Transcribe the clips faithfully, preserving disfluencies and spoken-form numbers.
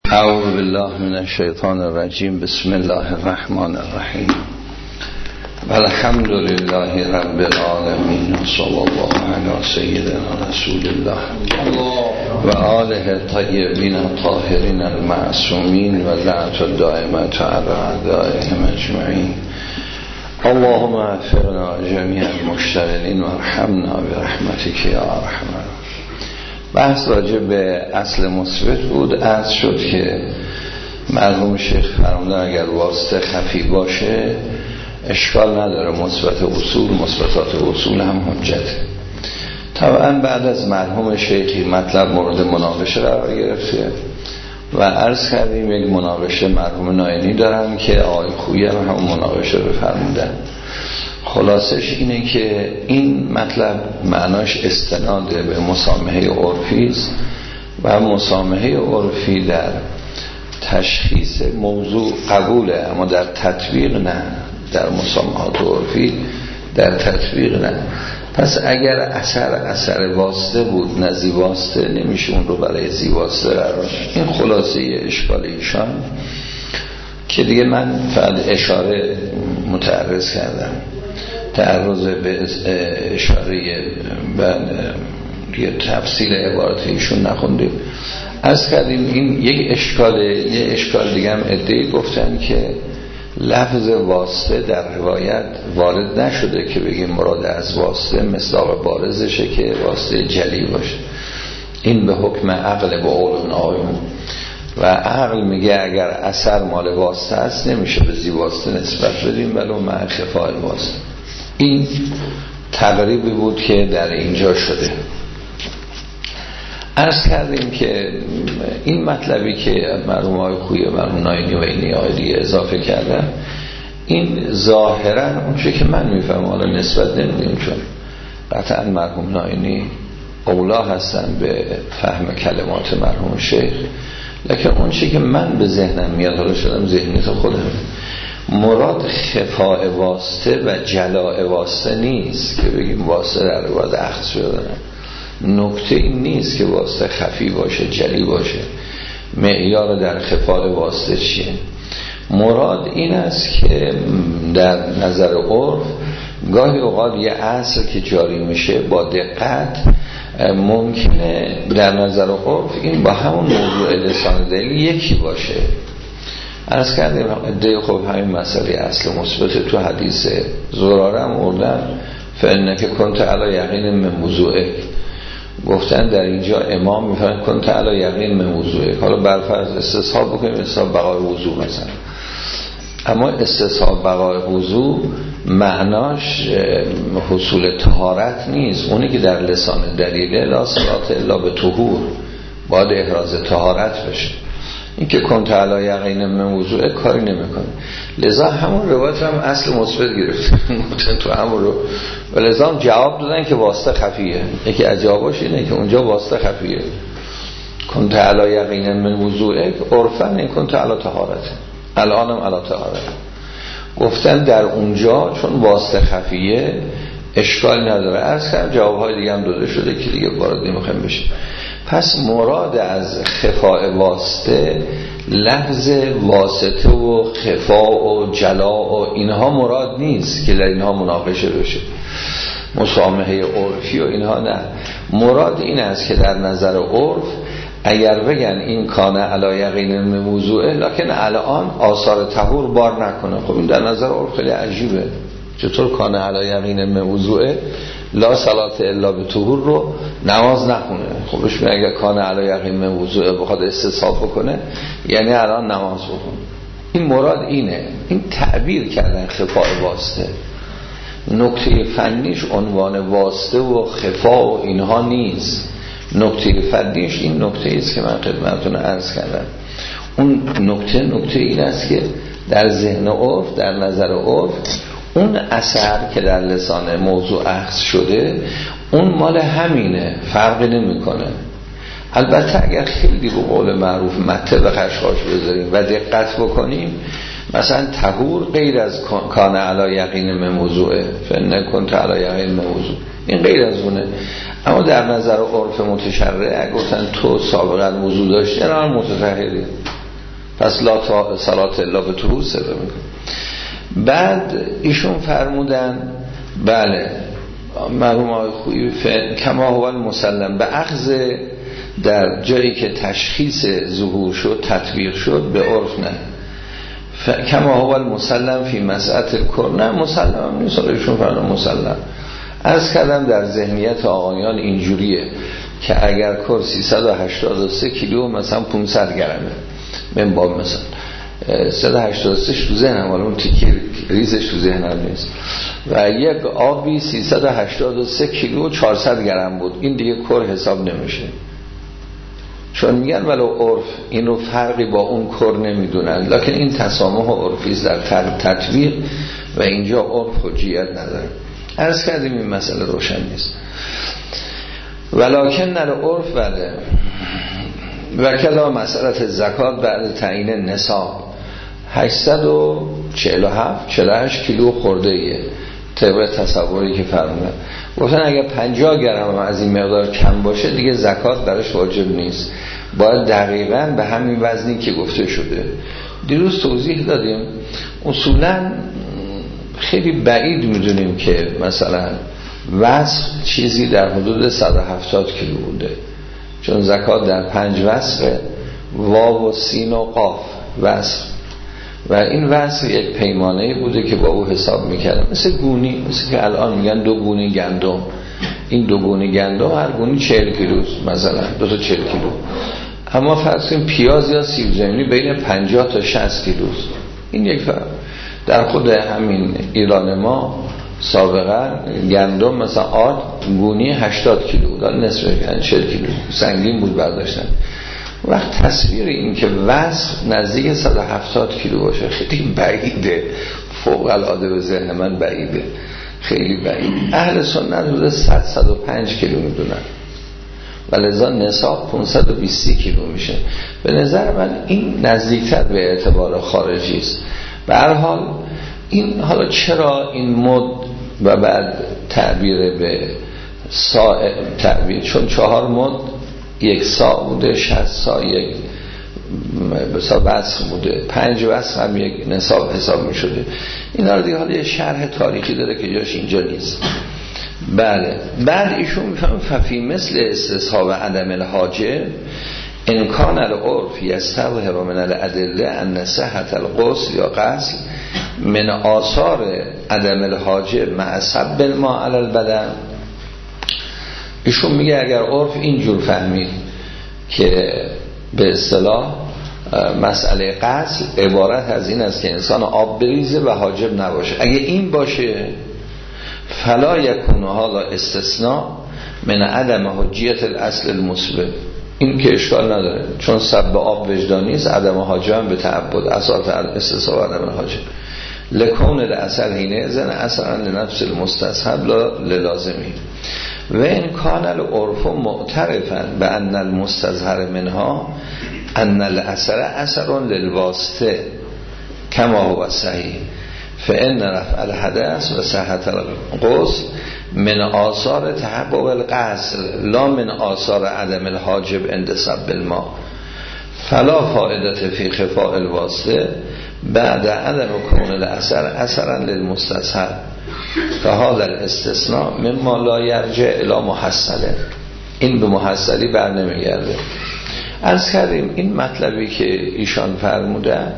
اعوذ بالله من الشیطان الرجیم. بسم الله الرحمن الرحیم. والحمد لله رب العالمین و صلی الله علی سیدنا رسول الله و آله طیبین الطاهرین المعصومین و لعنت الدائمة علی اعدائهم اجمعین. اللهم اغفرنا جمیع المشتغلین و ارحمنا برحمتک یا ارحم الراحمین. بحث راجع به اصل مثبت بود. عرض شد که مرحوم شیخ فرمودن اگر واسطه خفی باشه اشکال نداره، مثبت اصول مثبتات اصول هم حجته. طبعا بعد از مرحوم شیخی مطلب مورد مناقشه قرار گرفته و عرض کردیم یک مناقشه مرحوم ناینی دارن که آقای خویی هم همون مناقشه رو فرمودن. خلاصش اینه که این مطلب معناش استناد به مسامحه عرفی است و مسامحه عرفی در تشخیص موضوع قبوله، اما در تطبیق نه. در مسامحات عرفی در تطبیق نه. پس اگر اثر اثر واسطه بود نه زی واسطه، نمیشه اون رو برای زی واسطه قرار. این خلاصه اشکال ایشان که دیگه من فقط اشاره متعرض کردم، تعرض به اشاره و یه تفصیل عبارت ایشون نخوندیم. عرض کردیم این یک اشکاله. یه اشکال دیگه هم ادعی گفتن که لفظ واسطه در روایت وارد نشده که بگیم مراد از واسطه مصداق بارزشه که واسطه جلی باشه. این به حکم عقل به قول آیون و عقل میگه اگر اثر مال واسطه است نمیشه به زی واسطه نسبت بدیم ولو مع خفای واسطه. این تقریبی بود که در اینجا شده. عرض کردیم که این مطلبی که مرحوم آقای خویی و مرحوم ناینی و اینی آیدی اضافه کردن، این ظاهرا اونچه که من میفهم، حالا نسبت نمیدیم چون قطعا مرحوم ناینی اولا هستن به فهم کلمات مرحوم شیخ، لکن اونچه که من به ذهنم میاد، حالا شدم ذهنیت خودم، مراد خفاء واسطه و جلاء واسطه نیست که بگیم واسطه در رواد اخذ شده. نکته این نیست که واسطه خفی باشه جلی باشه. معیار در خفاء واسطه چیه؟ مراد این است که در نظر عرف گاهی اوقات یه اصل که جاری میشه با دقت ممکنه در نظر عرف این با همون موضوع لسان دلیل یکی باشه. عرض کردیم ادعای خب همین مسئله اصل مثبت تو حدیث زراره هم اردن فانک کنت علی یقین من وضوئک. گفتن در اینجا امام میفرماید کنت علی یقین من وضوئک. حالا برفرض استصحاب بکنیم استصحاب بقای وضو مثلا، اما استصحاب بقای وضو معناش حصول طهارت نیست. اونی که در لسان دلیله لا صلات الا به طهور، باید احراز طهارت بشه. این که کنت علی یقین من وضوئک کاری نمیکنه. لذا همون روایت هم اصل مثبت گرفت تو همون رو، و لذا هم جواب دادن که واسطه خفیه. یکی از جواباش اینه که اونجا واسطه خفیه. کنت علی یقین من وضوئک عرفاً این کنت علی طهارت، الانم علی طهارت. گفتن در اونجا چون واسطه خفیه اشکال نداره. عرض کردم جوابهای دیگه هم داده شده که دیگه وارد نمیخوایم بشیم. پس مراد از خفاء واسطه لفظ واسطه و خفاء و جلاء و اینها مراد نیست که در اینها مناقشه بشه. مسامحه عرفی و اینها نه. مراد این است که در نظر عرف اگر بگن این کانه علی یقین من وضوئه لکن الان آثار طهور بار نکنه، خب این در نظر عرف خیلی عجیبه. چطور کانه علی یقین من وضوئه لا صلات الا به طهور رو نماز نخونه؟ خبش می اگر کانه علی یقین من وضوئه بخواد استصحاب بکنه یعنی الان نماز بخونه. این مراد اینه. این تعبیر کردن خفاء واسطه. نکته فنیش عنوان واسطه و خفاء و اینها نیست. نکته فنیش این نکته است که من خدمتتون عرض کردم. اون نکته نکته این است که در ذهن عرف، در نظر عرف، اون اثر که در لسان موضوع اخذ شده اون مال همینه، فرقی نمیکنه. البته اگر خیلی به قول معروف مته به خشخاش بذاریم و دقت بکنیم، مثلا طهور غیر از کان علی یقین من موضوعه فن کنت علی یقین من موضوع، این غیر از اونه. اما در نظر عرف متشرع گفتن تو سابقا وضو داشتی الان متطهری، پس لا صلات الا به طهور صدا میکنه. بعد ایشون فرمودن بله مرحوم آقای خویی کما هو المسلم به اخذ در جایی که تشخیص ظهور شد تطبیق شد به عرف نه کما هو المسلم فی مسألة الکر نه مسلم هم نیست. ایشون فرمودن مسلم. عرض کردم در ذهنیت آقایان اینجوریه که اگر کر سیصد و هشتاد و سه کیلو مثلا پانصد گرمه من باب مثلا سیصد و هشتاد و سه تو ذهنم ولی اون تیکی ریزش تو ذهنم نیست و یک آبی سیصد و هشتاد و سه کیلو و چهارصد گرم بود این دیگه کر حساب نمیشه چون میگن ولو عرف این رو فرقی با اون کر نمیدونن لکن این تسامح عرفی در تطبیق و اینجا عرف حجیت نداره. عرض کردیم این مسئله روشن نیست ولکن نر عرف بله و کلا مسئله زکات بعد تعیین نصاب هشتصد و چهل و هفت چهل و هشت کیلو خورده ایه طبق تصوری که فرمودن گفتن اگر پنجاه گرم از این مقدار کم باشه دیگه زکات درش واجب نیست باید دقیقاً به همین وزنی که گفته شده. دیروز توضیح دادیم اصولاً خیلی بعید میدونیم که مثلا وزن چیزی در حدود صد و هفتاد کیلو بوده چون زکات در پنج وزن واو و سین و قاف وزن و این وزن یک پیمانه بوده که با او حساب میکردن مثل گونی مثل که الان میگن دو گونی گندم این دو گونی گندم هر گونی چهل کیلوست مثلا دو تا چهل کیلو اما فرض کنیم پیاز یا سیب زمینی بین پنجاه تا شصت کیلوست. این یک فرق در خود همین ایران ما سابقا گندم مثلا آرد گونی هشتاد کیلو بود نصف کردن چهل کیلو سنگین بود برداشتن وقت تصویر این که وزن نزدیک صد و هفتاد کیلو باشه خیلی بعیده فوق العاده به ذهن من بعیده خیلی بعید. اهل سنت بوده صد صد و پنج کیلو میدونن و لذا نصاب پانصد و بیست کیلو میشه. به نظر من این نزدیکتر به اعتبار خارجی است. به هر حال این حالا چرا این مد و بعد تعبیر به سا تعبیر چون چهار مد یک سا بوده شصت سا یک بسا وسخ بوده پنج وسخ هم یک نصاب حساب می شده. این رو دیگه حالا یه شرح تاریخی داره که جاش اینجا نیست. بله بعد ایشون میفهم ففی مثل استصحاب عدم الحاجه امکان العرف یستظهر من الادله ان صحت الغسل یا غسل من آثار عدم الحاجه مع صب الماء علی البدن. ایشون میگه اگر عرف اینجور فهمید که به اصطلاح مسئله غسل عبارت از این است که انسان آب بریزه و حاجب نباشه اگه این باشه فلا یکون حالا استثناء من عدم حجیت الاصل المثبت این که اشکال نداره چون سب آب وجدانی است عدم حاجب به تعبد اساس استثناء عدم حاجب لکون الاثر هینه زن اثرا لنفس المستصحب للازمی و این کان العرف معترفا به ان المستظهر منها ان الاثر اثر للواسطه کما هو صحیح فان رفع الحدث و صحت الغسل من آثار تحقق الغسل لا من آثار عدم الحاجب عند سب الماء فلا فائدة فی خفاء الواسطه بعد عدم کون الاثر اثرا للمستظهر فهذا الاستثناء مما لا یرجع الی محصله این به محصلی بر نمیگرده. عرض کردیم این مطلبی که ایشان فرمودن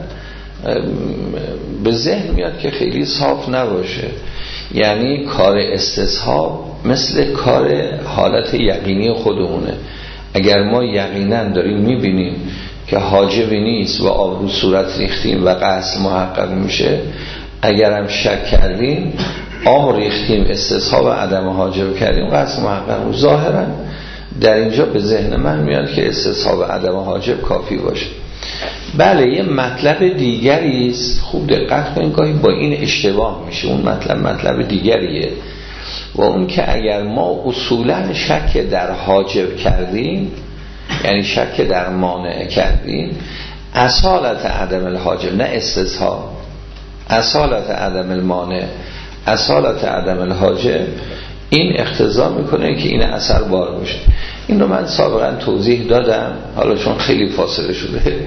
به ذهن میاد که خیلی صاف نباشه یعنی کار استصحاب مثل کار حالت یقینی خودمونه اگر ما یقینا داریم میبینیم که حاجبی نیست و آب رو صورت ریختیم و غسل محقق میشه اگرم شک کردیم آب ریختیم استصحاب عدم حاجب کردیم غسل محقق ظاهرا در اینجا به ذهن من میاد که استصحاب عدم حاجب کافی باشه. بله یه مطلب دیگری است خوب دقت کنید گاهی با این اشتباه میشه اون مطلب مطلب دیگریه و اون که اگر ما اصولا شک در حاجب کردیم یعنی شک در مانع کردیم اصالت عدم الحاجب نه استصحاب اصالت عدم المانع اصالت عدم الحاجب این اقتضا میکنه که این اثر بار باشه. این رو من سابقا توضیح دادم حالا چون خیلی فاصله شده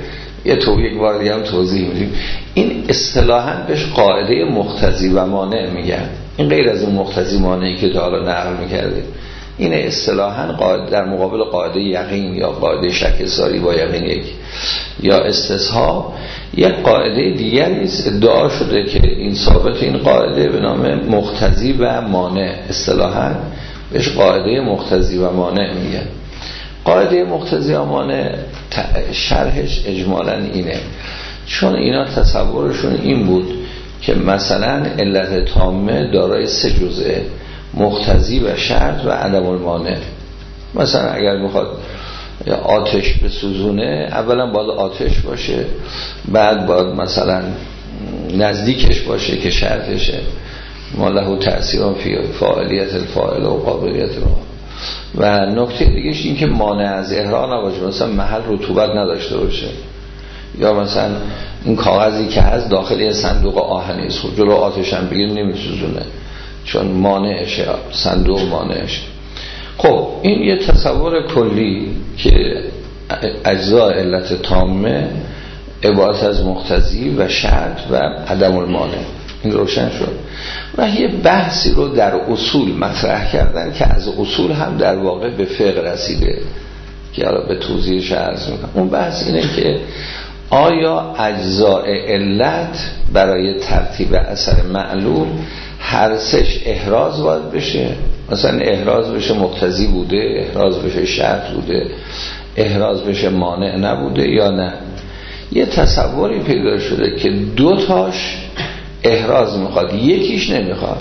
یه تو یک بار دیگه هم توضیح میدیم. این اصطلاحاً بهش قاعده مقتضی و مانع میگن. این غیر از اون مقتضی مانعی که تا حالا نقل میکردیم. این اصطلاحاً قاعده در مقابل قاعده یقین یا قاعده شک ساری با یقین یک یا استصحاب یک قاعده دیگری است ادعا شده که این ثابت این قاعده به نام مقتضی و مانع. اصطلاحاً بهش قاعده مقتضی و مانع میگن. قاعده مقتضی و مانع شرحش اجمالاً اینه، چون اینا تصورشون این بود که مثلا علت تامه دارای سه جزئه: مقتضی و شرط و عدم المانع. مثلا اگر میخواد آتش بسوزونه اولا باید آتش باشه، بعد باید مثلا نزدیکش باشه که شرطشه، ما له تأثیر فی فاعلیت الفاعل و قابلیت رو. و نکته دیگهش این که مانع از احرار نباشه، مثلا محل رطوبت نداشته باشه، یا مثلا این کاغذی که هست داخل یه صندوق آهنی است، خب جلو آتش هم بگیر نمیسوزونه چون مانعشه، صندوق مانعشه. خب این یه تصور کلی که اجزای علت تامه عبارت از مقتضی و شرط و عدم المانع. این روشن شد. و یه بحثی رو در اصول مطرح کردن که از اصول هم در واقع به فقه رسیده که حالا به توضیحش عرض میکنم. اون بحث اینه که آیا اجزای علت برای ترتیب اثر معلول هر سش احراز باید بشه؟ مثلا احراز بشه مقتضی بوده، احراز بشه شرط بوده، احراز بشه مانع نبوده یا نه؟ یه تصوری پیدا شده که دو تاش احراز میخواد، یکیش نمیخواد.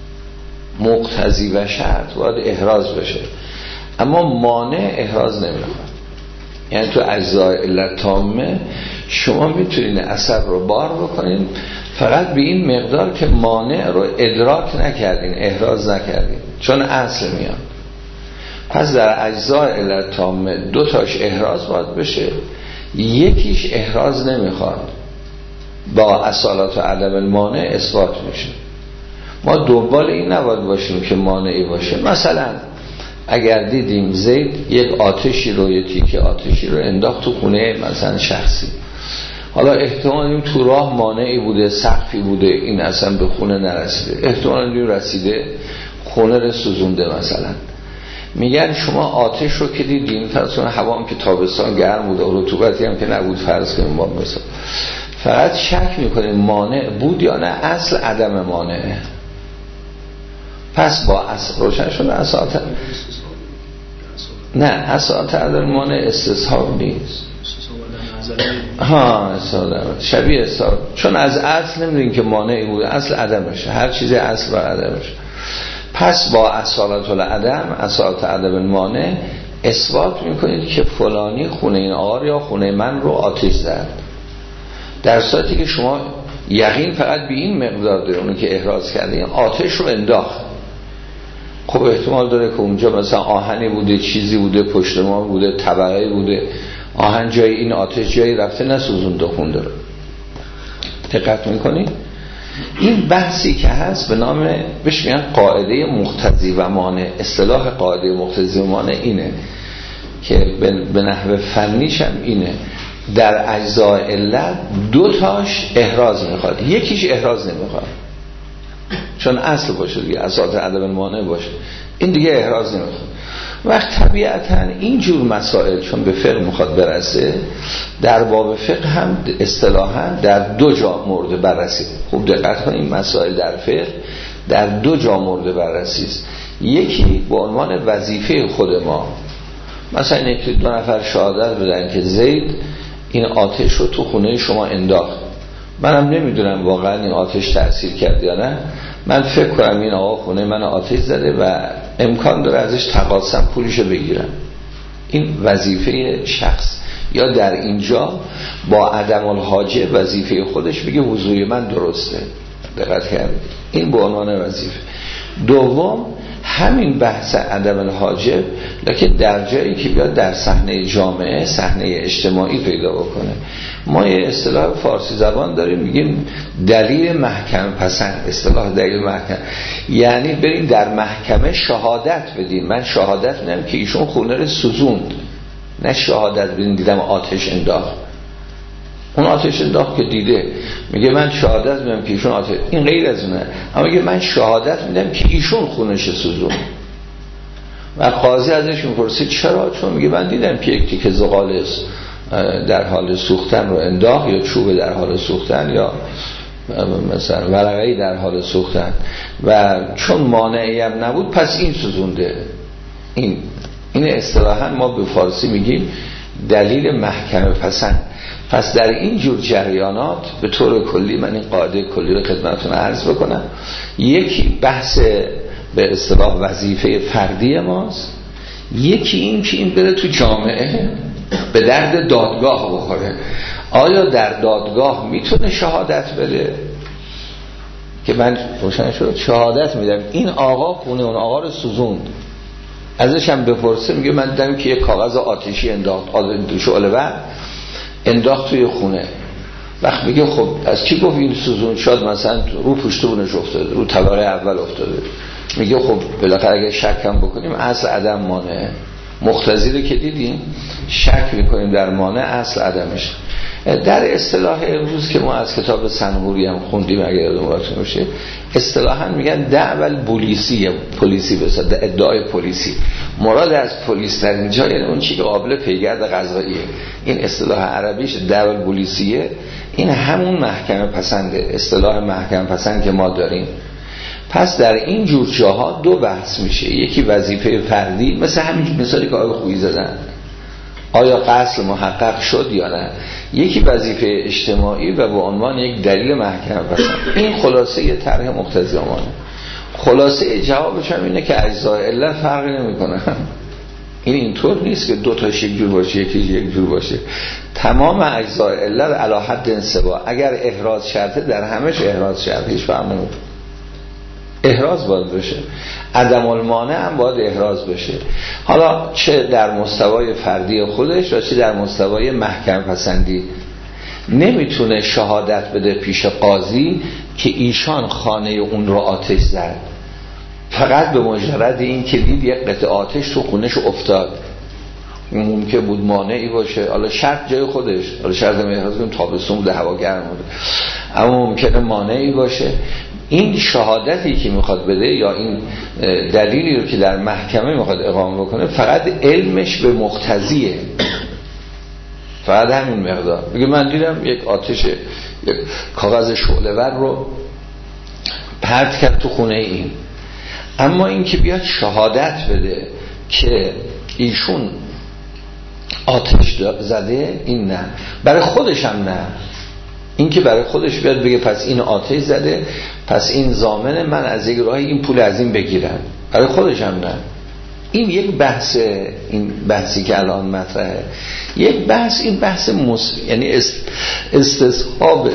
مقتضی و شرط باید احراز بشه اما مانع احراز نمیخواد. یعنی تو اجزای علت تامه شما میتونین اثر رو بار بکنین فقط به این مقدار که مانع رو ادراک نکردین، احراز نکردین، چون اصل میاد. پس در اجزای علت تامه دو تاش احراز باید بشه، یکیش احراز نمیخواد، با اصالات و عدم المانع اثبات میشه. ما دنبال این نباید باشیم که مانعی باشه. مثلا اگر دیدیم زید یک آتشی رو، یک تیکه آتشی رو انداخت تو خونه مثلا شخصی، حالا احتمال این تو راه مانعی بوده، سقفی بوده، این اصلا به خونه نرسیده، احتمال این رسیده خونه رو سوزونده. مثلا میگن شما آتش رو که دیدیم، فرض کنید هوا هم که تابستان گرم بود و رطوبتی هم که نبود، فرض کنیم ما مثلا فقط شک میکنیم مانع بود یا نه، اصل عدم مانعه. پس با اصل روشن شده اصالت نه، اصالت عدم مانع استصحاب نیست. ها اصالت شبیه اصالت، چون از اصل نمیدونیم که مانعی بود، اصل عدمشه، هر چیزی اصل بر عدمشه. پس با اصالت العدم، اصالت عدم مانع اثبات میکنید که فلانی خونه این آقا یا خونه من رو آتش زد، در صورتی که شما یقین فقط به این مقدار داره اونو که احراز کرده آتش رو انداخت. خب احتمال داره که اونجا مثلا آهنی بوده، چیزی بوده، پشت ما بوده، طبقه بوده، آهن جای این آتش جایی رفته نسوزونده خونده رو. دقت میکنید؟ این بحثی که هست به نام بهش میگن قاعده مقتضی و مانع. اصطلاح قاعده مقتضی و مانع اینه که به نحو فنیش هم اینه، در اجزای علت دو تاش احراز میخواد، یکیش احراز نمیخواد، چون اصل باشه دیگه، اساس عدم مانع باشه، این دیگه احراز نمیخواد. وقت طبیعتاً اینجور مسائل چون به فقه میخواد برسه، در باب فقه هم اصطلاحاً در دو جا مورد بررسی. خوب دقت کنید، مسائل در فقه در دو جا مورد بررسی است. یکی به عنوان وظیفه خود ما، مثلا اینکه دو نفر شهادت بدن که زید این آتش رو تو خونه شما انداخت، منم نمیدونم واقعا این آتش تأثیر کرد یا نه، من فکر کنم این آقا خونه من آتش زده و امکان داره ازش تقاضم پولشو بگیرم. این وظیفه شخص، یا در اینجا با عدم الحاجه وظیفه خودش بگه وضوی من درسته. دقت کردید؟ این به عنوان وظیفه. دوم همین بحث عدم الحاجه، لکن در جایی که بیاد در صحنه جامعه، صحنه اجتماعی پیدا بکنه. ما یه اصطلاح فارسی زبان داریم میگیم دلیل محکمه پسند. اصطلاح دلیل محکمه یعنی بریم در محکمه شهادت بدیم. من شهادت میدم که ایشون خونه رو سوزوند، نه شهادت بدیم دیدم آتش انداخت. اون آتش انداخت که دیده، میگه من شهادت میدم که ایشون آتش، این غیر از اونه. اما میگه من شهادت میدم که ایشون خونش سوزون. و قاضی ازش میپرسید چرا؟ چون میگه من دیدم که یک تیکه زغال در حال سوختن رو انداخت، یا چوب در حال سوختن، یا مثلا ورقه‌ای در حال سوختن، و چون مانعی هم نبود پس این سوزونده. این این اصطلاحاً ما به فارسی میگیم دلیل محکمه پسند. پس در این جور جریانات به طور کلی من این قاعده کلی رو خدمتتون عرض بکنم. یکی بحث به اصطلاح وظیفه فردی ماست، یکی این که این بره تو جامعه به درد دادگاه بخوره. آیا در دادگاه میتونه شهادت بده که من روشن شد شهادت میدم این آقا خونه اون آقا رو سوزوند، ازش هم بپرسه میگه من دیدم که یک کاغذ آتشی انداخت، شعله ور انداخت توی خونه. وقت میگه خب از چی گفت این سوزون؟ شاد مثلا رو پشت بونش افتاده، رو طبقه اول افتاده. میگه خب بالاخره اگه شک هم بکنیم اصل عدم مانع، مقتضی رو که دیدیم شک میکنیم در مانع اصل عدمش. در اصطلاح امروز که ما از کتاب سنهوری هم خوندیم اگر یادتون باشه، اصطلاحاً میگن دعوی پلیسی، پلیسی بسازه، ادعای پلیسی. مراد از پلیس در اینجا یعنی اون چیزی که قابل پیگرد قضاییه. این اصطلاح عربیش دعوی پلیسیه، این همون محکمه پسنده، اصطلاح محکمه پسند که ما داریم. پس در این جور جاها دو بحث میشه، یکی وظیفه فردی، مثل همین مثالی که آقای خویی زدن، آیا قصد محقق شد یا نه، یکی وظیفه اجتماعی و به عنوان یک دلیل محکمه پسند. این خلاصه یه طرح مقتضی امانه. خلاصه جوابش هم اینه که اجزای علت فرقی نمیکنه. این اینطور نیست که دو تاش یک جور باشه یکی یک جور باشه. تمام اجزای علت علی حد انصبا. اگر احراز شرطه در همش احراز شرطه، هیچ فرق نمیکنه. احراز باید بشه، عدم المانع هم باید احراز بشه. حالا چه در مستوای فردی خودش و چه در مستوای محکم پسندی. نمیتونه شهادت بده پیش قاضی که ایشان خانه اون رو آتش زد، فقط به مجرد این که دید یک قطعه آتش تو خونش افتاد. ممکن بود مانعی باشه، حالا شرط جای خودش، حالا شرط احراز کنیم تابستون بوده هوا گرم بوده، اما ممکنه مانعی باشه. این شهادتی که میخواد بده یا این دلیلی رو که در محکمه میخواد اقامه بکنه فقط علمش به مقتضیه، فقط همین مقدار. بگه من دیدم یک آتش، یک کاغذ شعله ور رو پرت کرد تو خونه این. اما این که بیاد شهادت بده که ایشون آتش زده، این نه. برای خودش هم نه. این که برای خودش بیاد بگه پس این آتش زده، پس این ضامنه من از یک راهی این پول از این بگیرم، برای خودش هم نه. این یک بحث، این بحثی که الان مطرحه، یک بحث، این بحث مس... یعنی استصحاب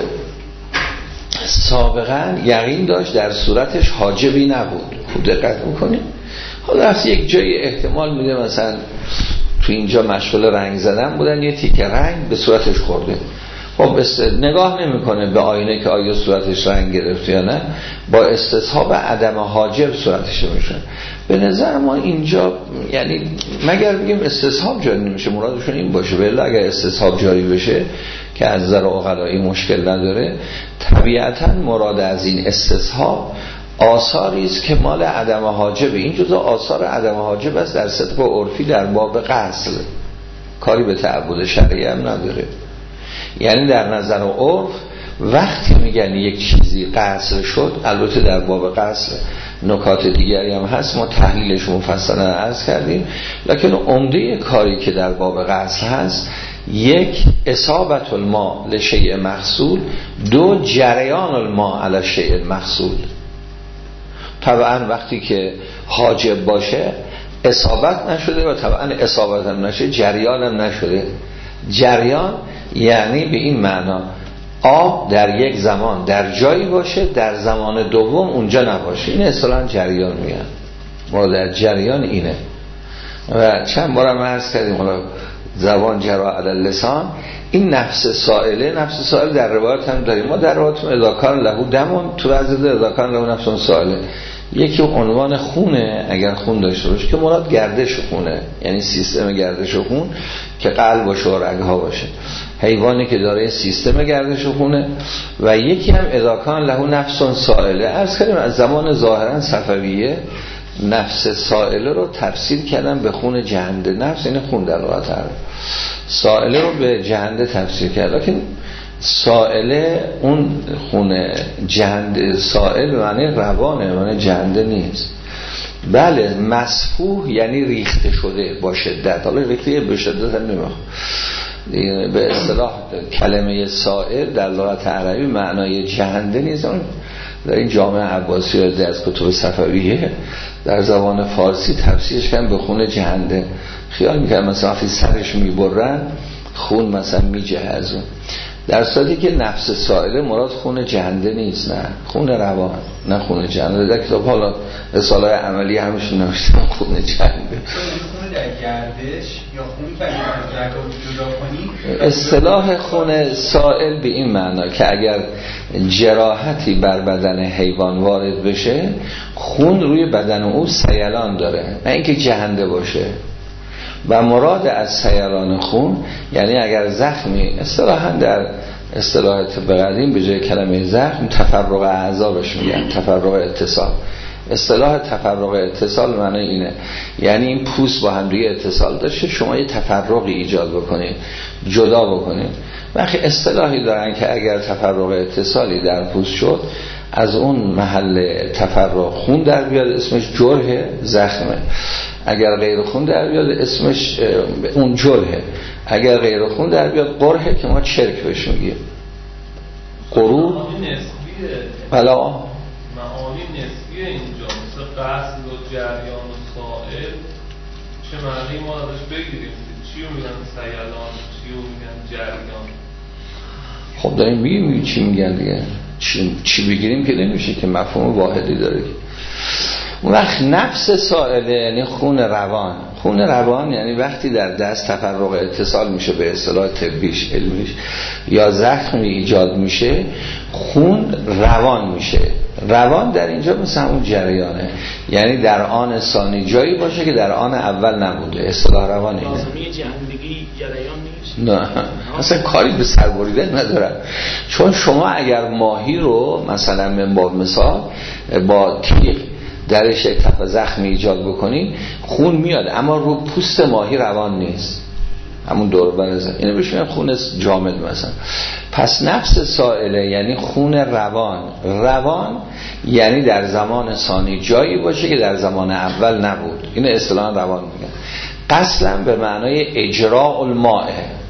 سابقا یقین داشت در صورتش حاجبی نبود. خوب دقت میکنید. حالا از یک جای احتمال میده مثلا تو اینجا مشغول رنگ زدن بودن، یه تیکه رنگ به صورتش خورده، خب است... نگاه نمیکنه به آینه که آیا صورتش رنگ گرفت یا نه، با استصحاب عدم حاجب صورتش میشه. به نظر ما اینجا یعنی مگر بگیم استصحاب جاری نمیشه، مرادشون این باشه. ولی اگر استصحاب جاری بشه که از نظر عقلایی مشکل نداره، طبیعتا مراد از این استصحاب آثاری است که مال عدم حاجب. این جزء آثار عدم حاجب است در صدق و عرفی در باب غسل، کاری به تعبد شرعی هم نداره. یعنی در نظر عرف وقتی میگن یک چیزی غسل شد، البته در باب غسل نکات دیگری هم هست، ما تحلیلش مفصلا عرض کردیم، لکن عمده کاری که در باب غسل هست، یک اصابت الماء لشیء مغسول، دو جریان الماء علی شیء مغسول. طبعا وقتی که حاجب باشه اصابت نشده و طبعا اصابت هم نشه، جریان هم نشده. جریان یعنی به این معنا آب در یک زمان در جایی باشه، در زمان دوم اونجا نباشه. این اصطلاحاً جریان میگن. ما در جریان اینه و چند بارم عرض کردیم، حالا زبان جرا علی اللسان. این نفس سائله، نفس سائله در روایت هم داریم. ما در روایت اذا کان له دمون، تو وضع اذا کان له نفس سائله، یکی عنوان خونه، اگر خون داشته باشه که مراد گردش خونه، یعنی سیستم گردش خون که قلب باشه و رگها باشه. حیوانی که داره سیستم گردش خونه، و یکی هم اذا کان له نفس سائله. عرض کردیم از زمان ظاهرا صفویه نفس سائله رو تفسیر کردن به خون جهنده. نفس این خون در لغت عرب، سائله رو به جهنده تفسیر کرد. لکن سائله اون خون جهنده، سائل معنی روانه، معنی جهنده نیست. بله مسفوح یعنی ریخته شده با شدت. حالا ریخته به شدت هم نمیخوام، به اصطلاح کلمه سائل در لغت عربی معنای جهنده نیست. در این جامعه عباسی را از کتب صفویه در زبان فارسی تفسیرش کردن به خون جهنده. خیال میکنم مثلا وقتی سرش میبرن خون مثلا میجهز، در صورتی که نفس سائله مراد خون جهنده نیست، نه خون روان، نه خون جهنده. در کتاب حالا رساله عملی همشون نوشتن خون جهنده. خون در گردش یا خون که از رگ جدا کنی، اصطلاح خون سائل به این معنا که اگر جراحتی بر بدن حیوان وارد بشه خون روی بدن او سیلان داره، نه اینکه جهنده باشه. و مراد از سیلان خون یعنی اگر زخمی، اصطلاحاً در اصطلاح طب قدیم به جای کلمه زخم تفرق اعضا بهش میگن، تفرق اتصال. اصطلاح تفرق اتصال معنی اینه، یعنی این پوست با هم دیگه اتصال داشته، شما یه تفرقی ایجاد بکنید، جدا بکنید. وقتی اصطلاحی دارن که اگر تفرق اتصالی در پوست شد از اون محل تفرق خون در بیاد اسمش جرح، زخمه. اگر غیر خون در بیاد اسمش اون جرحه. اگر غیر خون در بیاد قرحه که ما چرک بهش میگیم. قروب بلا معانی نسبیه اینجا، مثل قصد و جریان و سائل چه معنی ما ازش بگیریم؟ چیو میگن سیلان، چیو میگن جریان؟ خب داریم میگیم چی میگن دیگه، چی, چی بگیریم که نمیشه که مفهوم واحدی داره. اون وقت نفس سائله یعنی خون روان. خون روان یعنی وقتی در دست تفرق اتصال میشه به اصطلاح طبیش علمیش یا زخمی ایجاد میشه خون روان میشه. روان در اینجا مثل اون جریانه، یعنی در آن ثانی جایی باشه که در آن اول نبوده. اصطلاح روان اینه. لازمه جهندگی جریان نیست؟ نه اصلا کاری به سر بریدن ندارن. چون شما اگر ماهی رو مثلا من با مثال با تیغ درش یک تف زخمی ایجاد بکنی خون میاد، اما رو پوست ماهی روان نیست، همون دور برزن. اینو بهش خون جامد مثلا. پس نفس سائله یعنی خون روان. روان یعنی در زمان ثانی جایی باشه که در زمان اول نبود. اینو اصطلاحاً روان میگن. اصلا به معنای اجراء الماء،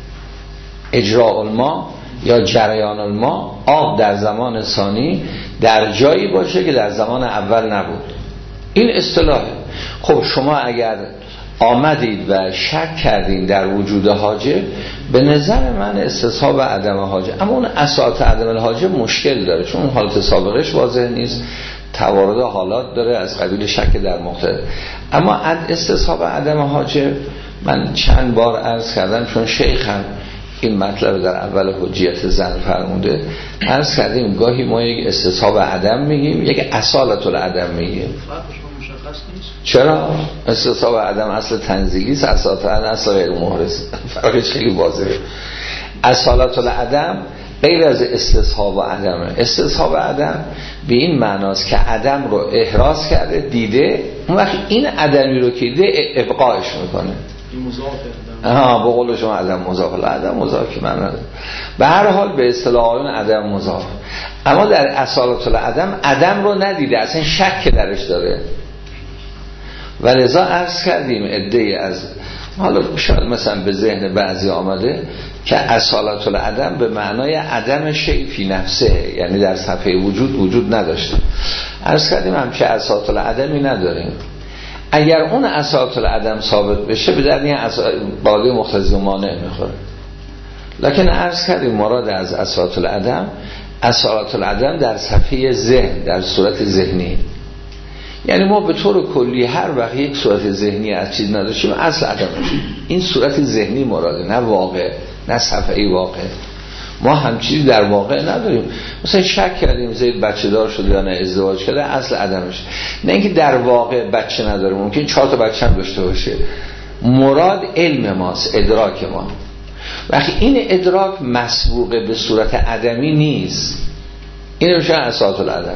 اجراء الماء یا جریان الماء، آب در زمان ثانی در جایی باشه که در زمان اول نبود. این اصطلاحه. خب شما اگر آمدید و شک کردین در وجود حاجب، به نظر من استصحاب عدم حاجب، اما اون اساس عدم الحاجب مشکل داره، چون حالت سابقش واضح نیست، توارد حالات داره از قبیل شک در مختلف. اما استصحاب عدم حاجب من چند بار عرض کردم، چون شیخ هم این مطلب در اول حجیت زن فرموده، عرض کردیم گاهی ما یک استصحاب عدم میگیم، یک اصالت العدم میگیم. چرا؟ استصحاب عدم اصل تنزیلی است، اصالت العدم اصل غیر محرز. فرقش خیلی واضحه. اصالت العدم غیر از استصحاب عدمه. استصحاب عدم به این معناست که عدم رو احراز کرده، دیده، اون وقت این عدمی رو که دیده ابقاش میکنه. این مضافه. آها، به قول شما عدم مضاف. عدم مضاف که من نداره. به هر حال به اصطلاح آیون عدم مضاف. اما در اصالت العدم عدم رو ندیده، اصلا شک درش داره. ولذا عرض کردیم عده‌ای از حالا شاید مثلا به ذهن بعضی آمده که اصالت العدم به معنای عدم شیء فی نفسه، یعنی در صفحه وجود وجود نداشته. عرض کردیم همچه اصالت العدمی نداریم. اگر اون اصالت العدم ثابت بشه به در این قاعده مقتضی مانع میخوره. لکن عرض کردیم مراد از اصالت العدم، اصالت العدم در صفحه ذهن، در صورت ذهنی. یعنی ما به طور کلی هر وقت یک صورت ذهنی از چیز نداشتیم اصل عدم میشه. این صورت ذهنی مراده، نه واقع، نه صفحه واقع. ما هم چیزی در واقع نداریم. مثلا شک کردیم زید بچه دار شده یا نه ازدواج کرده، اصل عدمش. نه اینکه در واقع بچه نداره، ممکن چهار تا بچه هم داشته باشه. مراد علم ماست، ادراک ما. وقتی این ادراک مسبوق به صورت عدمی نیست، این میشه اصالت العدم.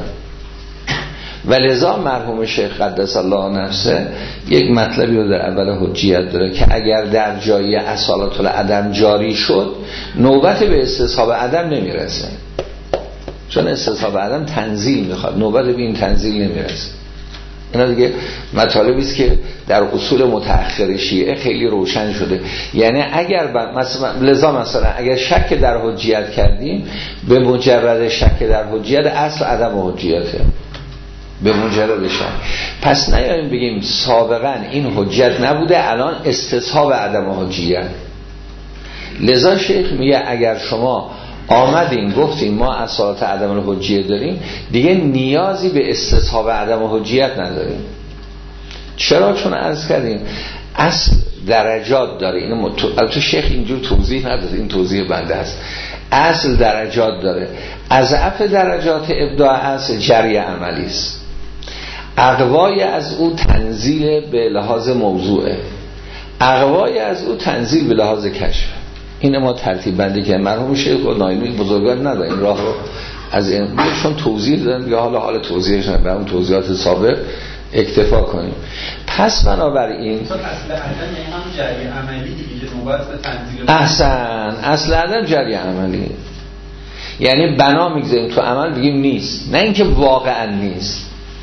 و لذا مرحوم شیخ قدس الله نفسه یک مطلبی رو در اول حجیت داره که اگر در جای اصالت العدم جاری شد نوبت به استصحاب عدم نمیرسه، چون استصحاب عدم تنزیل میخواد، نوبت به این تنزیل نمیرسه. اینا دیگه مطالبی است که در اصول متأخر شیعه خیلی روشن شده. یعنی اگر مثلا لذا مثلا اگر شک در حجیت کردیم، به مجرد شک در حجیت اصل عدم حجیته، به مجرد شک. پس نیاییم بگیم سابقا این حجت نبوده الان استصحاب عدم حجیت. لذا شیخ میگه اگر شما آمدین گفتین ما اصالت عدم الحجیت داریم، دیگه نیازی به استصحاب عدم حجیت نداریم. چرا؟ چون عرض کردیم اصل درجات داره. اینو البته شیخ اینجور توضیح نداره، این توضیح بنده است. اصل درجات داره. اضعف درجات ابداع اصل جری عملی است. اقوای از او تنزیل به لحاظ موضوعه، اقوای از او تنزیل به لحاظ کشف. این ما ترتیب بندی که مرحوم شیخ و نایمی بزرگوار نداره این راه رو از این چون توضیح دادن، یا حالا حالا توضیحش نمیدن، اون توضیحات سابق اکتفا کنیم. پس بنابراین اصل عدم یعنی هم جری عملی دیگه، نوبت به تنزیل احسن اصل عدم جری عملی، یعنی بنا میگذاریم تو عمل بگیم نیست، نه اینکه واقعا نیست.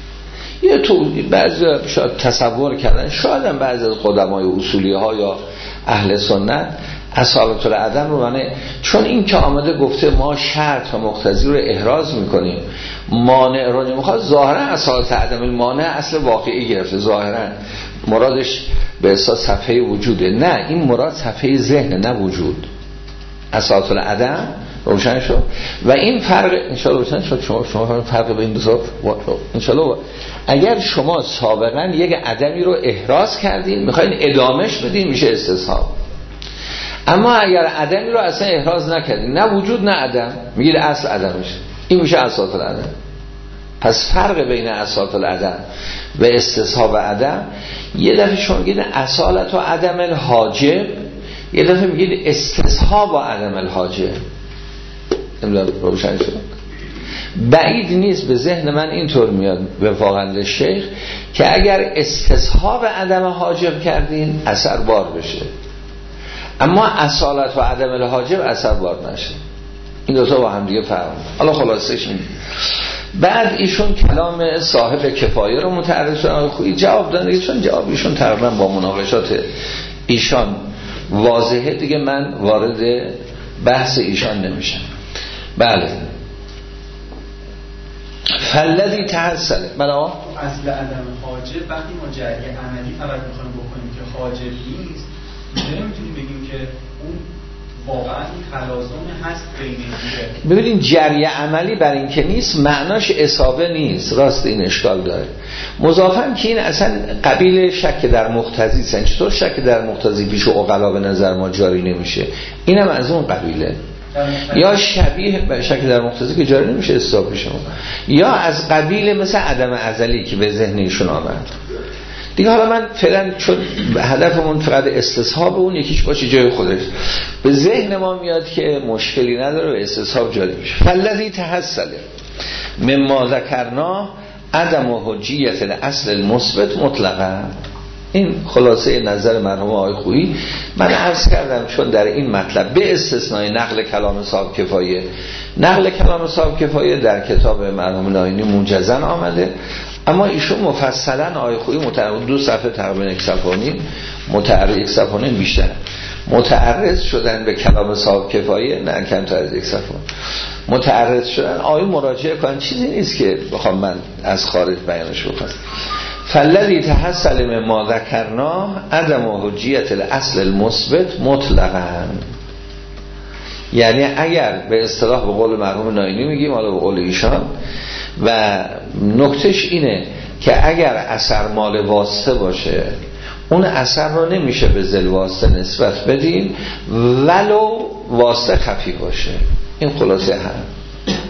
یه تو بعضی شاید تصور کردن، شاید هم بعضی از قدمای اصولی ها یا اهل سنت اصالت العدم رو معنی، چون این که آمده گفته ما شرط و مقتضی رو احراز میکنیم، مانع رو نمیخواد، ظاهرا اصالت عدم المانع اصل واقعی گرفته، ظاهرا مرادش به احساس صفحه وجوده. نه، این مراد صفحه ذهن، نه وجود. اصالت العدم روشن شد و این فرق انشاءالله روشن شد. شما شما فرق بین دو تا انشاءالله اگر شما سابقا یک عدمی رو احراز کردین میخواین ادامهش بدین میشه استصحاب. اما اگر عدمی رو اصلا احراز نکردین، نه وجود نه عدم، میگید اصل عدمش، این میشه اصالت العدم. پس فرق بین اصالت العدم و استصحاب عدم، یه دفعه شما میگید اصالت و عدم الحاجب، یه دفعه میگید استصحاب و عدم الحاجب. نمیدونم روشن شد. بعید نیست به ذهن من اینطور میاد به واقعا شیخ که اگر استصحاب عدم حاجب کردین اثر بار بشه، اما اصالت و عدم الحاجب اثر بار نشه. این دو تا با هم دیگه فرق. حالا خلاصش این. بعد ایشون کلام صاحب کفایه رو متعرض شدن، خوبی جواب دادن دیگه، چون جواب ایشون تقریبا با مناقشات ایشان واضحه دیگه، من وارد بحث ایشان نمیشم. بله. فلذی تحصل بلا اصل عدم حاجب وقتی ما جری عملی فقط میخوایم بکنیم که حاجب نیست، نمیتونیم بگیم که اون واقعا تلازم هست بین دیگه. ببینید جری عملی بر این که نیست معناش اصابه نیست، راست این اشکال داره. مضافاً که این اصلا قبیل شک در مقتضی است. چطور شک در مقتضی پیش عقلا به نظر ما جاری نمیشه؟ اینم از اون قبیله. یا شبیه به شک در مقتضی که جاری نمیشه استثاب بشه، یا از قبیل مثل عدم ازلی که به ذهنشون آمد دیگه. حالا من فعلا چون هدفمون فقط استصحاب اون یکیش باشه جای خودش، به ذهن ما میاد که مشکلی نداره و استصحاب جاری میشه. فالذی تحصل مما ذکرنا عدم حجیت الاصل المثبت مطلقا. این خلاصه نظر مرحوم آقای خویی. من عرض کردم چون در این مطلب به استثنای نقل کلام صاحب کفایه، نقل کلام صاحب کفایه در کتاب مرحوم ناینی موجزن آمده، اما ایشون مفصلا آقای خویی متعرض دو صفحه تقریبا یک صفحه و نیم متعرض یک صفحه و نیم بیشتر متعرض شدن به کلام صاحب کفایه، نه کمتر از یک صفحه متعرض شدن. آقای مراجعه کنن، چیزی نیست که بخوام من از خارج بیانش بکنم. فالذی تحصل مما ذکرنا عدم حجیت الاصل المثبت مطلقاً. یعنی اگر به اصطلاح به قول مرحوم ناینی میگیم، حالا به قول ایشان، و نکتهش اینه که اگر اثر مال واسطه باشه اون اثر رو نمیشه به ذل واسطه نسبت بدیم ولو واسطه خفی باشه. این خلاصه هم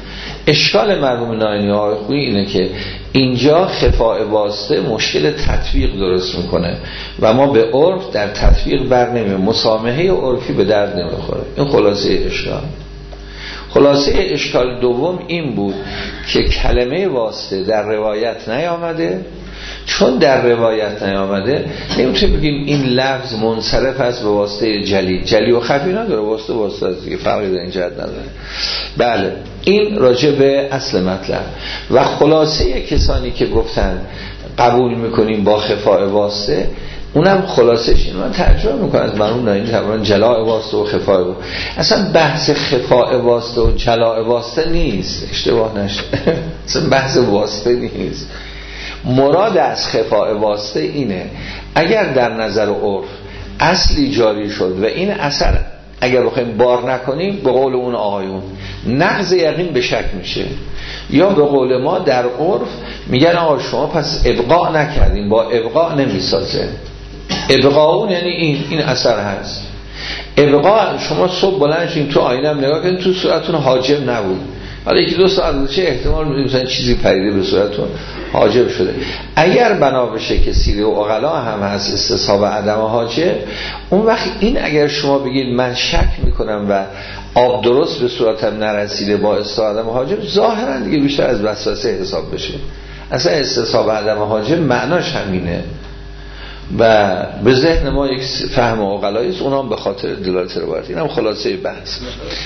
اشکال مرحوم ناینی آقای خویی اینه که اینجا خفاء واسطه مشکل تطبیق درست میکنه و ما به عرف در تطبیق بر نمی‌آییم، مسامحه عرفی به درد نمیخوره. این خلاصه اشکال. خلاصه اشکال دوم این بود که کلمه واسطه در روایت نیامده. چون در روایت نیامده نمیتونیم بگیم این لفظ منصرف است به واسطه جلی. جلی و خفی نداره، واسطه واسطه است دیگه، فرقی در این جهت نداره. بله، این راجع به اصل مطلب. و خلاصه کسانی که گفتن قبول میکنیم با خفاء واسطه، اونم خلاصش این من ترجمه میکنم از مرحوم ناینی تقریبا جلاء واسطه و خفاء واسطه. اصلا بحث خفاء واسطه و جلاء واسطه نیست، اشتباه نشه. اصلا بحث واسطه نیست. مراد از خفاء واسطه اینه اگر در نظر عرف اصلی جاری شد و این اثر اگر بخوایم بار نکنیم، به قول اون آقایون نقض یقین به شک میشه، یا به قول ما در عرف میگن آقا شما پس ابقاء نکردین، با ابقاء نمیسازه. ابقاء اون یعنی این این اثر هست. ابقاء شما صبح بلند شین تو آینه هم نگاه کنین تو صورتتون حاجب نبود، حالا یکی دو ساعت چه احتمال میدید مثلا چیزی پریده به صورتتون حاجب شده. اگر بنا بشه که سیره و عقلا هم هست استصحاب عدم حاجب، اون وقت این اگر شما بگید من شک میکنم و آب درست به صورتم نرسیده با استصحاب عدم حاجب، ظاهرا دیگه بیشتر از وسوسه حساب بشه. اصلا استصحاب عدم حاجب معناش همینه و به ذهن ما یک فهم عقلایی است، اونام به خاطر دلالت روایت. اینم خلاصه بحث.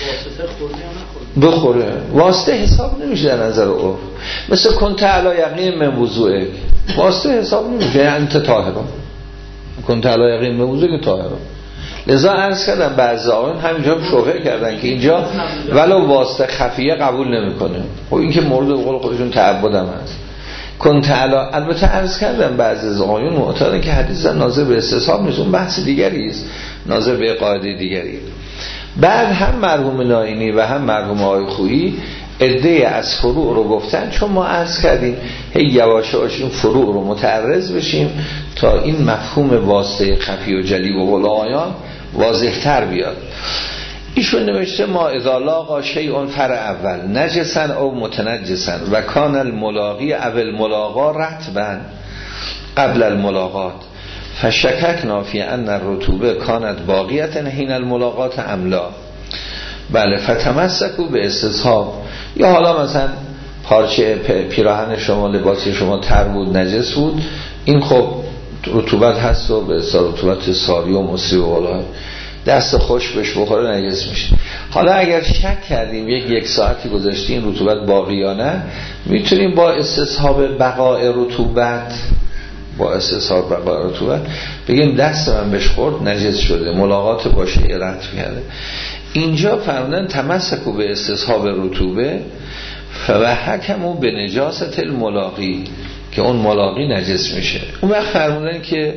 بخوره واسطه حساب نمیشه در نظر او، مثل کنت علی یقین من وضوئک، واسطه حساب نمیشه. انت طاهر، کنت علی یقین من وضوئک طاهر. لذا عرض کردم بعضی آقایون همینجا شبهه کردن که اینجا ولو واسطه خفیه قبول نمیکنه. خب این که مورد قول خودشون تعبد هم هست. کنت علی، البته عرض کردم بعضی از آقایون معتقدن که حدیث ناظر به استصحاب نیست، اون بحث دیگری است، ناظر به قاعده دیگری. بعد هم مرحوم ناینی و هم مرحوم آقای خویی عده از فروع رو گفتن، چون ما عرض کردیم هی یواش یواش این فروع رو متعرض بشیم تا این مفهوم واسطه خفی و جلی و قول آقایان واضح تر بیاد. ایشون نوشته ما اذا لاقا شیء فرع اول نجسن او متنجسن و کان الملاقی اول ملاقا رطبا قبل الملاقات فشککنا فی ان الرطوبه کانت باقیت حین الملاقات املا. بله، فتمسکو به استصحاب. یا حالا مثلا پارچه پیراهن شما، لباس شما تر بود، نجس بود، این خب رطوبت هست و به اصطلاح رطوبت ساری و مصری و والله دست خوش بهش بخوره نجس میشه. حالا اگر شک کردیم یک یک ساعتی گذاشتیم رطوبت باقی یا نه، میتونیم با استصحاب بقای رطوبت با استصحاب بقای رطوبت بگیم دست من بهش خورد نجس شده، ملاقات باشه رطب کرده. اینجا فرمودن تمسکو به استصحاب رطوبه فوحکمو به نجاست الملاقی، که اون ملاقی نجس میشه. اون وقت فرمودن که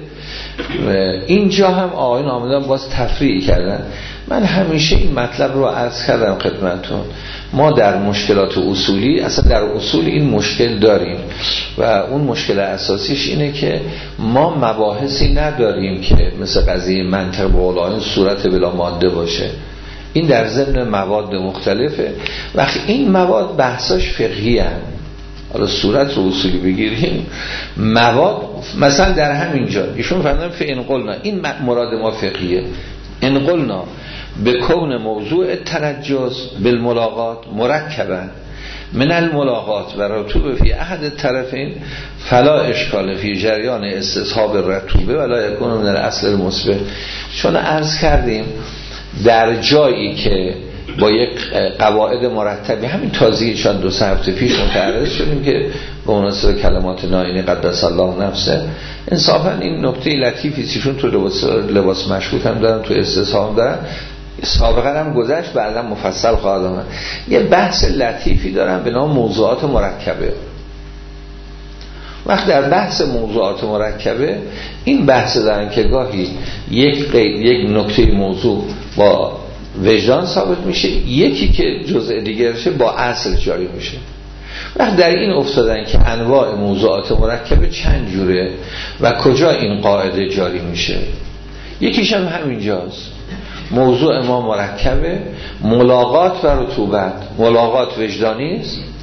اینجا هم آقایون آمدن باز تفریعی کردن. من همیشه این مطلب رو عرض کردم خدمتتون، ما در مشکلات اصولی اصلا در اصول این مشکل داریم و اون مشکل اساسیش اینه که ما مباحثی نداریم که مثل قضیه منطق به قول صورت بلا ماده باشه. این در ضمن مواد مختلفه. وقتی این مواد بحثاش فقهی هست، حالا صورت رو اصولی بگیریم، مواد مثلا در همین جا ایشون فرمودن فإن قلنا، این مراد ما فقهیه، ان قلنا به کون موضوع تنجس بالملاقات مرکبا من الملاقات و رطوبه فی احد الطرفین فلا اشکال فی جریان استصحاب رطوبه ولا یکون من الاصل المثبت. چون عرض کردیم در جایی که با یک قواعد مرتبی، همین تازگی چند دو سه هفته پیش متعرض شدیم که به مناسبت کلمات ناینی قدس الله نفسه، انصافا این نکته لطیفی چون تو لباس, لباس مشکوک هم دارن، تو استصحاب دارن، سابقا هم گذشت، بعدا مفصل خواهد آمد. یه بحث لطیفی دارن به نام موضوعات مرکبه. وقت در بحث موضوعات مرکبه این بحث دارن که گاهی یک قید، یک نکته موضوع با وجدان ثابت میشه، یکی که جزء دیگرشه با اصل جاری میشه. وقت در این افتادن که انواع موضوعات مرکبه چند جوره و کجا این قاعده جاری میشه. یکیش هم همینجاست، موضوع ما مرکبه، ملاقات و رطوبت. ملاقات وجدانی است،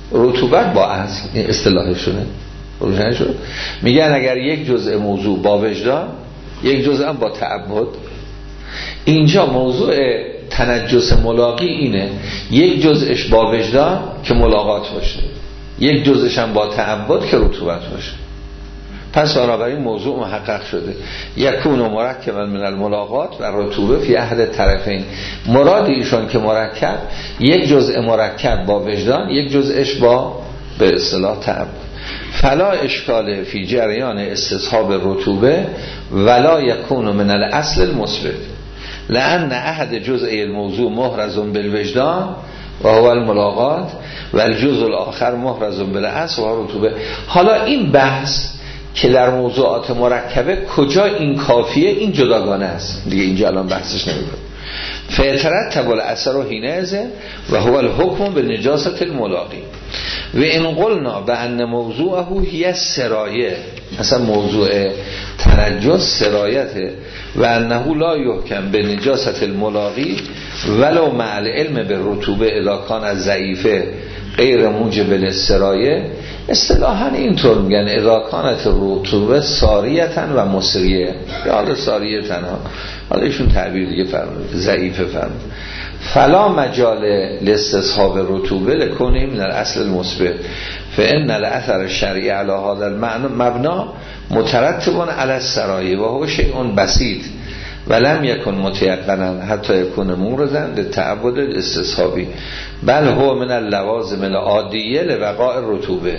رطوبت با اصل، این اصطلاحشونه روشن شد. میگن اگر یک جزء موضوع با وجدان، یک جزء هم با تعبد. اینجا موضوع تنجس ملاقی اینه، یک جزءش با وجدان که ملاقات باشه، یک جزءش هم با تعبد که رطوبت باشه. پس بنابراین موضوع محقق شده، یکون مرکبا من الملاقات و رطوبه فی احد طرفین. مراد ایشان که مرکب، یک جزء مرکب با وجدان، یک جزءش با به اصطلاح تعبد. فلا اشکال فی جریان استصحاب رطوبه ولا یکون من الاصل المثبت لان احد جزئی الموضوع محرز بالوجدان و هو الملاقات و الجزء الاخر محرز بالاصل و رطوبه. حالا این بحث که در موضوعات مرکبه کجا این کافیه، این جداگانه است دیگه، اینجا الان بحثش نمی‌کنم. فیترتب الاثر و حینئذ و هو الحکم بالنجاسة الملاقی و این قلنا به ان موضوعه هی سرایه، مثلا موضوع تنجس سرایته و انه لا یحکم به نجاست الملاقی ولو مع العلم به رطوبه اذا کان از ضعیفه غیر موجب للسرایه. اصطلاحاً اینطور میگن اذا کانت رطوبه ساریتاً و مسریه، یا حالا ساریتاً ها، حالا ایشون تعبیر دیگه فرمود ضعیفه فرمود. فلا مجال لاستصحاب رطوبه لکونه من الاصل المثبت فان الاثر الشرعی علی هذا المبنا مترتب علی السرایه و هو شیء بسیط ولم یکن متیقنا حتی یکون موردا للتعبد الاستصحابی بل هو من اللوازم العادیه لوقاع رطوبه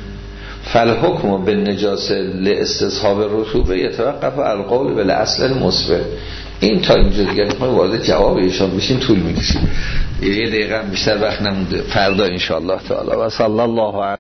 فالحکم بالنجاسه لاستصحاب رطوبه یتوقف علی القول بالاصل المثبت. این تا اینجا دیگه ما وارد جواب ایشان بشیم طول می‌کشه، یه دقیقه بیشتر وقت نمونده، فردا ان شاء الله تعالی. و صلی الله علیه